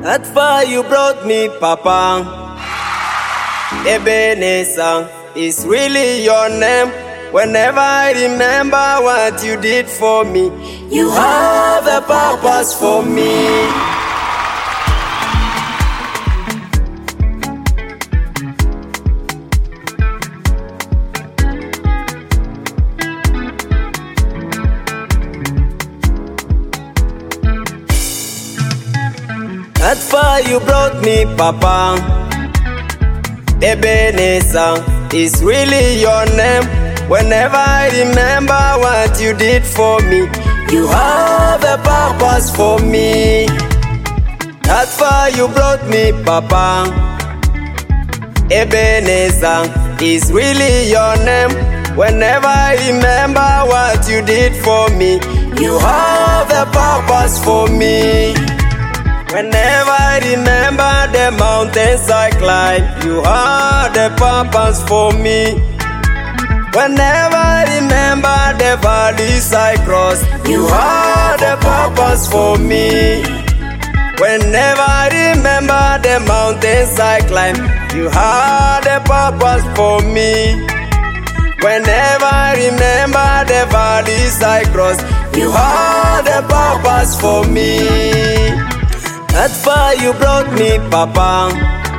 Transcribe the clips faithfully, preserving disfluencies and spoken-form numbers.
That far you brought me, Papa. Ebenezer is really your name. Whenever I remember what you did for me, you have a purpose for me. That far you brought me, Papa. Ebenezer is really your name. Whenever I remember what you did for me, you have a purpose for me. That far you brought me, Papa. Ebenezer is really your name. Whenever I remember what you did for me, you have a purpose for me. Whenever I remember the mountains I climb, you had a purpose for me. Whenever I remember the valleys I cross, you had a purpose for me. Whenever I remember the mountains I climb, you had a purpose for me. Whenever I remember the valleys I cross, you had a purpose for me. That far you brought me, Papa.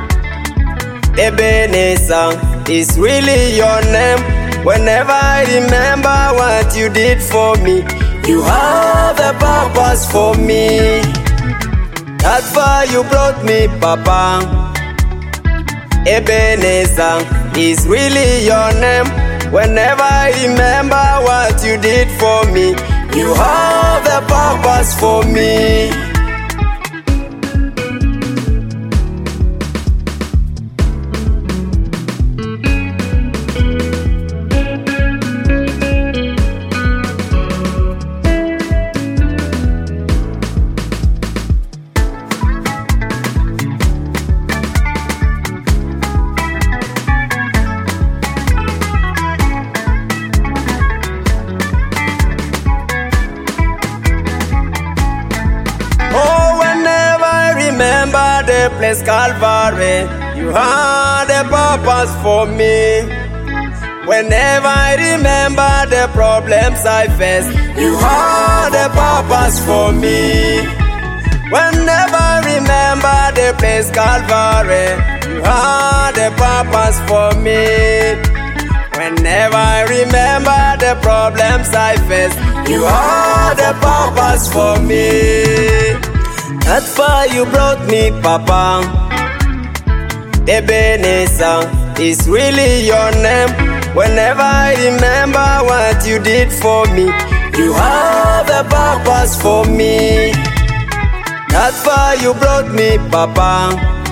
Ebenezer is really your name. Whenever I remember what you did for me, you have a purpose for me. That far you brought me, Papa. Ebenezer is really your name. Whenever I remember what you did for me, you have a purpose for me. Remember the place Calvary, you had a purpose for me. Whenever I remember the problems I faced, you had a purpose for me. Whenever I remember the place Calvary, you had a purpose for me. Whenever I remember the problems I faced, you had a purpose for me. That far you brought me, Papa. Ebenezer is really your name. Whenever I remember what you did for me, you have a purpose for me. That far you brought me, Papa.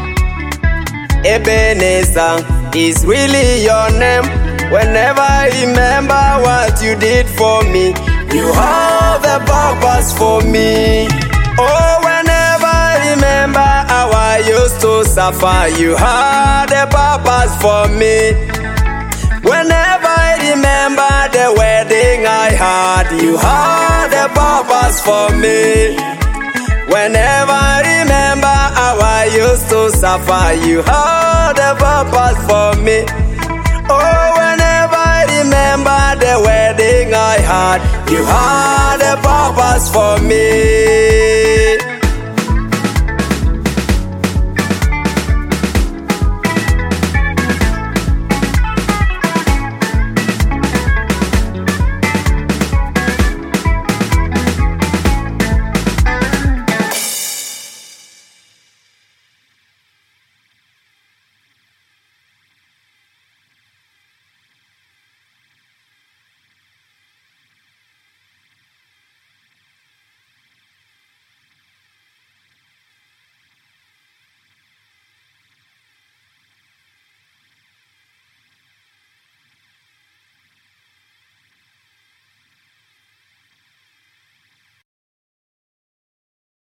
Ebenezer is really your name. Whenever I remember what you did for me, you have a purpose for me. Oh, whenever I remember how I used to suffer, you had a purpose for me. Whenever I remember the wedding I had, you had a purpose for me. Whenever I remember how I used to suffer, you had a purpose for me. Oh, whenever I remember the wedding I had, you had a purpose for me.